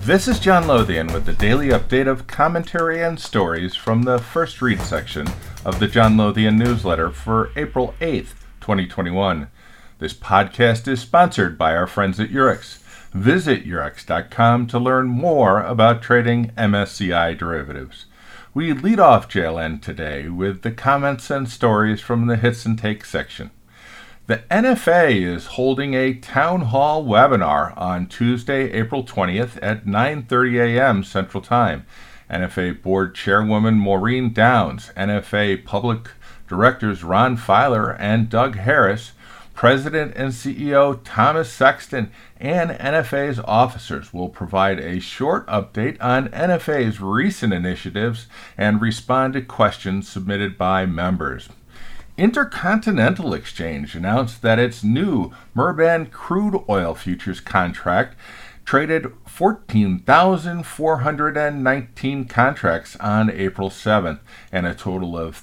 This is John Lothian with the daily update of commentary and stories from the First Read section of the John Lothian newsletter for April 8th, 2021. This podcast is sponsored by our friends at Eurex. Visit Eurex.com to learn more about trading MSCI derivatives. We lead off JLN today with the comments and stories from the Hits and Takes section. The NFA is holding a town hall webinar on Tuesday, April 20th at 9:30 a.m. Central Time. NFA Board Chairwoman Maureen Downs, NFA Public Directors Ron Filer and Doug Harris, President and CEO Thomas Sexton, and NFA's officers will provide a short update on NFA's recent initiatives and respond to questions submitted by members. Intercontinental Exchange announced that its new Murban crude oil futures contract traded 14,419 contracts on April 7th, and a total of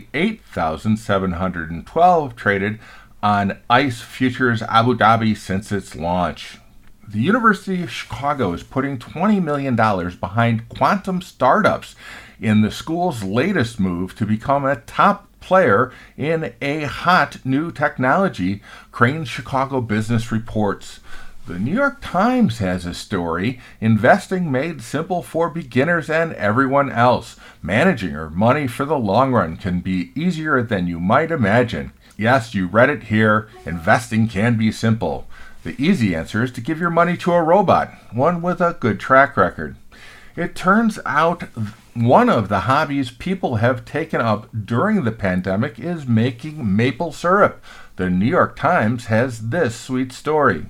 38,712 traded on ICE Futures Abu Dhabi since its launch. The University of Chicago is putting $20 million behind quantum startups in the school's latest move to become a top player in a hot new technology, Crain's Chicago Business reports. The New York Times has a story, Investing Made Simple for Beginners and Everyone Else. Managing your money for the long run can be easier than you might imagine. Yes, you read it here. Investing can be simple. The easy answer is to give your money to a robot, one with a good track record. It turns out one of the hobbies people have taken up during the pandemic is making maple syrup. The New York Times has this sweet story.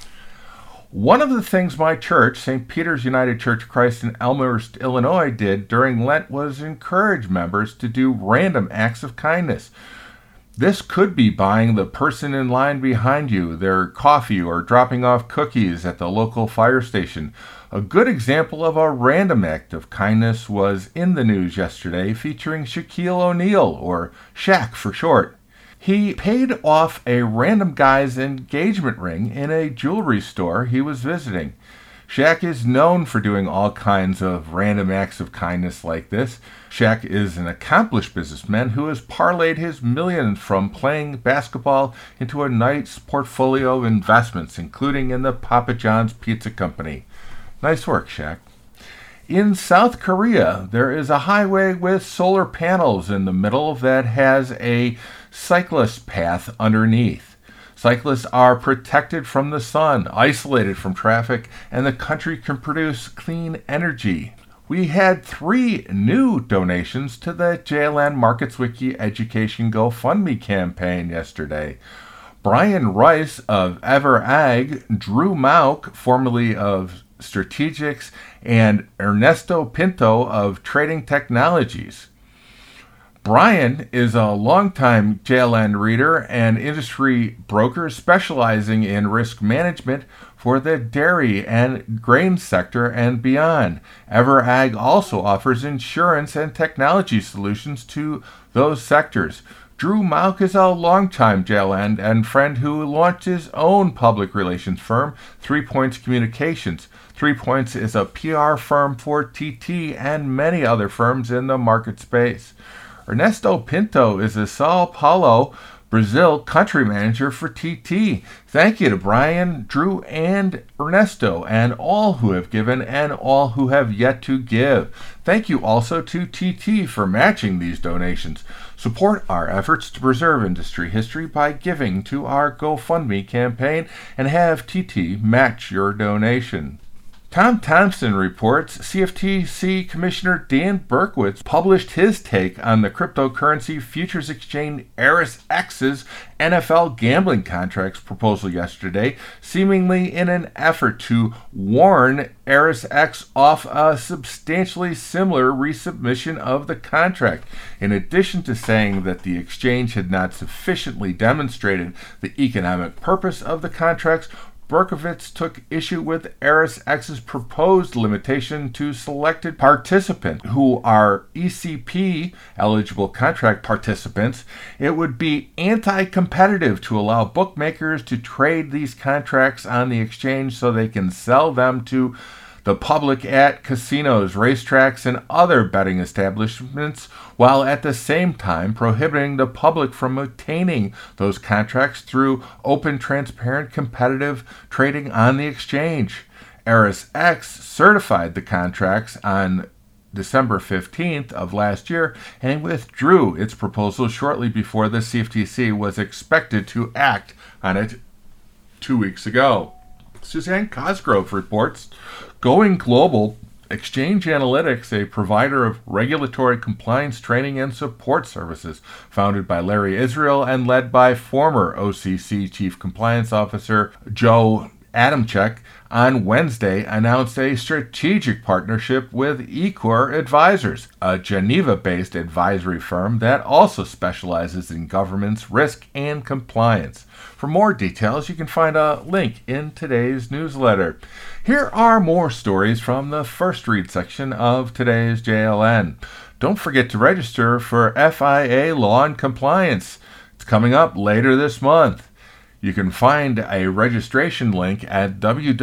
One of the things my church, St. Peter's United Church of Christ in Elmhurst, Illinois, did during Lent was encourage members to do random acts of kindness. This could be buying the person in line behind you their coffee or dropping off cookies at the local fire station. A good example of a random act of kindness was in the news yesterday, featuring Shaquille O'Neal, or Shaq for short. He paid off a random guy's engagement ring in a jewelry store he was visiting. Shaq is known for doing all kinds of random acts of kindness like this. Shaq is an accomplished businessman who has parlayed his millions from playing basketball into a nice portfolio of investments, including in the Papa John's Pizza Company. Nice work, Shaq. In South Korea, there is a highway with solar panels in the middle that has a cyclist path underneath. Cyclists are protected from the sun, isolated from traffic, and the country can produce clean energy. We had 3 new donations to the JLN Markets Wiki Education GoFundMe campaign yesterday. Brian Rice of EverAg, Drew Mauk, formerly of Strategics, and Ernesto Pinto of Trading Technologies. Brian is a longtime JLN reader and industry broker specializing in risk management for the dairy and grain sector and beyond. EverAg also offers insurance and technology solutions to those sectors. Drew Mauk is a longtime JLN and friend who launched his own public relations firm, 3 Points Communications. 3 Points is a PR firm for TT and many other firms in the market space. Ernesto Pinto is a Sao Paulo, Brazil country manager for TT. Thank you to Brian, Drew, and Ernesto, and all who have given and all who have yet to give. Thank you also to TT for matching these donations. Support our efforts to preserve industry history by giving to our GoFundMe campaign and have TT match your donation. Tom Thompson reports CFTC Commissioner Dan Berkowitz published his take on the cryptocurrency futures exchange ErisX's NFL gambling contracts proposal yesterday, seemingly in an effort to warn ErisX off a substantially similar resubmission of the contract. In addition to saying that the exchange had not sufficiently demonstrated the economic purpose of the contracts, Berkowitz took issue with ErisX's proposed limitation to selected participants who are ECP eligible contract participants. It would be anti-competitive to allow bookmakers to trade these contracts on the exchange so they can sell them to the public at casinos, racetracks, and other betting establishments, while at the same time prohibiting the public from obtaining those contracts through open, transparent, competitive trading on the exchange. ErisX certified the contracts on December 15th of last year and withdrew its proposal shortly before the CFTC was expected to act on it 2 weeks ago. Suzanne Cosgrove reports, going global, Exchange Analytics, a provider of regulatory compliance training and support services, founded by Larry Israel and led by former OCC Chief Compliance Officer Joe Adamczyk, on Wednesday announced a strategic partnership with Ecor Advisors, a Geneva-based advisory firm that also specializes in governance, risk, and compliance. For more details, you can find a link in today's newsletter. Here are more stories from the first read section of today's JLN. Don't forget to register for FIA Law and Compliance. It's coming up later this month. You can find a registration link at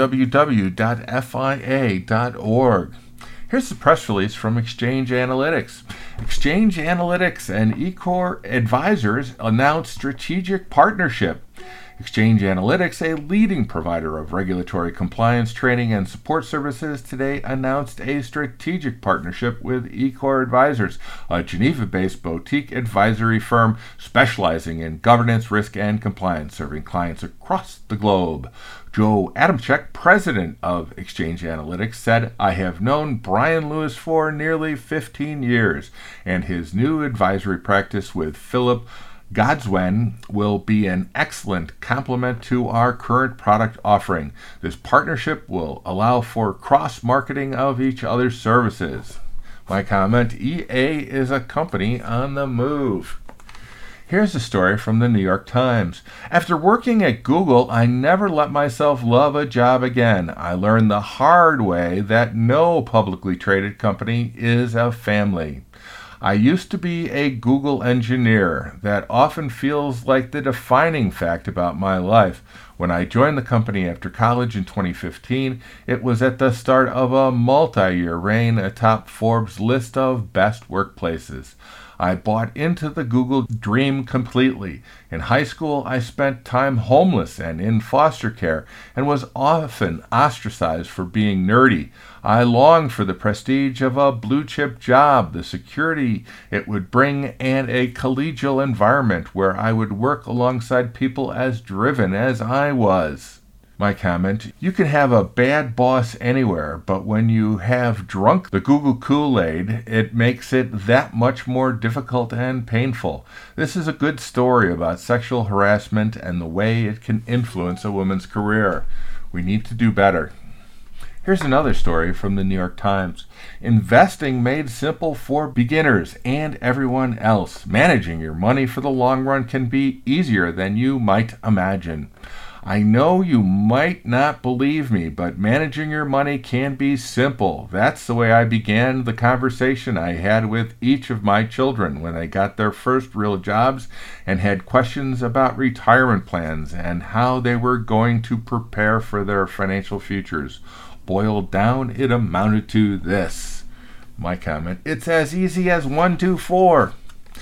www.fia.org. Here's the press release from Exchange Analytics. Exchange Analytics and Ecor Advisors announced strategic partnership. Exchange Analytics, a leading provider of regulatory compliance training and support services, today announced a strategic partnership with Ecor Advisors, a Geneva-based boutique advisory firm specializing in governance, risk, and compliance, serving clients across the globe. Joe Adamczyk, president of Exchange Analytics, said, "I have known Brian Lewis for nearly 15 years, and his new advisory practice with Philip Godswen will be an excellent complement to our current product offering. This partnership will allow for cross-marketing of each other's services." My comment, EA is a company on the move. Here's a story from the New York Times. After working at Google, I never let myself love a job again. I learned the hard way that no publicly traded company is a family. I used to be a Google engineer. That often feels like the defining fact about my life. When I joined the company after college in 2015, it was at the start of a multi-year reign atop Forbes' list of best workplaces. I bought into the Google dream completely. In high school, I spent time homeless and in foster care and was often ostracized for being nerdy. I longed for the prestige of a blue-chip job, the security it would bring, and a collegial environment where I would work alongside people as driven as I was. My comment, you can have a bad boss anywhere, but when you have drunk the Google Kool-Aid, it makes it that much more difficult and painful. This is a good story about sexual harassment and the way it can influence a woman's career. We need to do better. Here's another story from the New York Times. Investing made simple for beginners and everyone else. Managing your money for the long run can be easier than you might imagine. I know you might not believe me, but managing your money can be simple. That's the way I began the conversation I had with each of my children when they got their first real jobs and had questions about retirement plans and how they were going to prepare for their financial futures. Boiled down, it amounted to this. My comment, it's as easy as 1, 2, 4.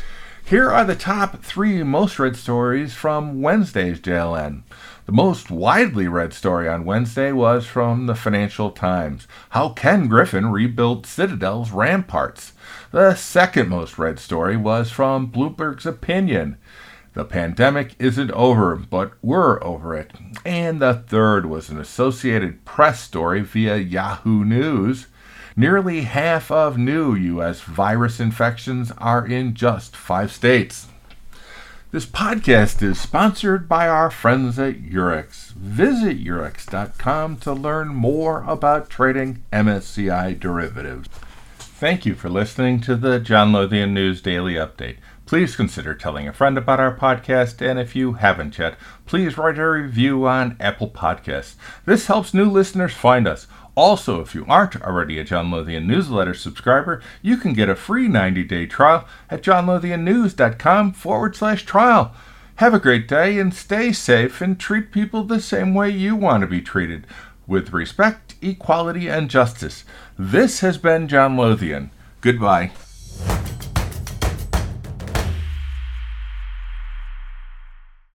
Here are the top 3 most read stories from Wednesday's JLN. The most widely read story on Wednesday was from the Financial Times. How Ken Griffin rebuilt Citadel's ramparts. The second most read story was from Bloomberg's Opinion. The pandemic isn't over, but we're over it. And the third was an Associated Press story via Yahoo News. Nearly half of new U.S. virus infections are in just 5 states. This podcast is sponsored by our friends at Eurex. Visit Eurex.com to learn more about trading MSCI derivatives. Thank you for listening to the John Lothian News Daily Update. Please consider telling a friend about our podcast, and if you haven't yet, please write a review on Apple Podcasts. This helps new listeners find us. Also, if you aren't already a John Lothian newsletter subscriber, you can get a free 90-day trial at johnlothiannews.com/trial. Have a great day and stay safe and treat people the same way you want to be treated. with respect, equality, and justice. This has been John Lothian. Goodbye.